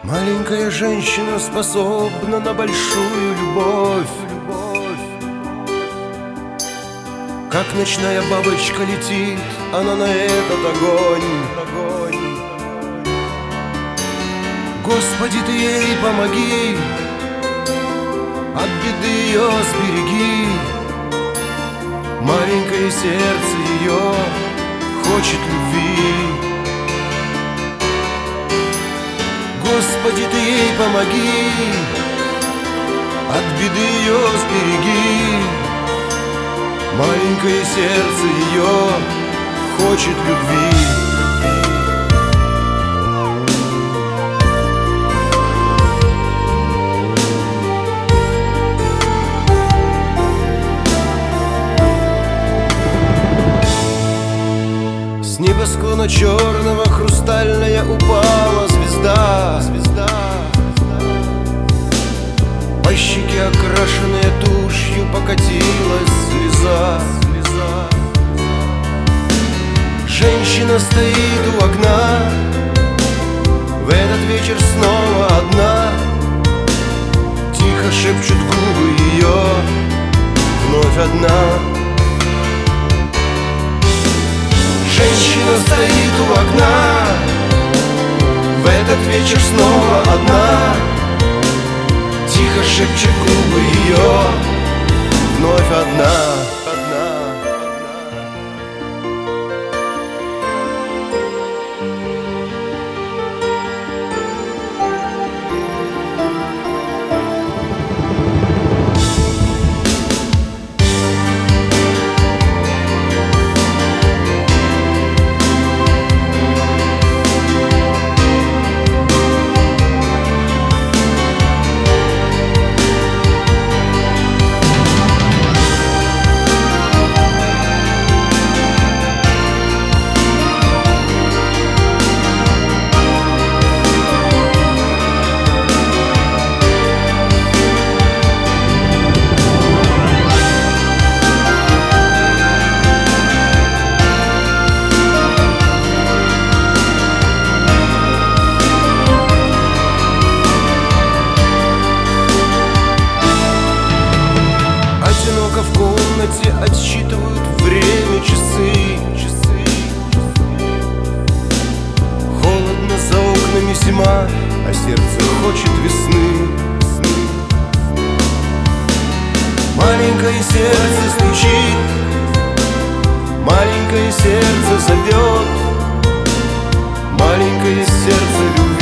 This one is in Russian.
Маленькая женщина способна на большую любовь. Как ночная бабочка летит она на этот огонь. Господи, Ты ей помоги, от беды ее сбереги. Маленькое сердце ее хочет любви. Господи, Ты ей помоги, от беды ее сбереги. Маленькое сердце ее хочет любви. С небосклона черного хрустальная упала звезда. По щеке, окрашенная тушью, покатилась слеза. Женщина стоит у окна, в этот вечер снова одна. Тихо шепчут губы ее, вновь одна. Женщина стоит у окна, в этот вечер снова одна. Тихо шепчет губы ее, вновь одна. В комнате отсчитывают время часы. Холодно, за окнами зима, а сердце хочет весны. Маленькое сердце стучит, маленькое сердце зовет, маленькое сердце любит.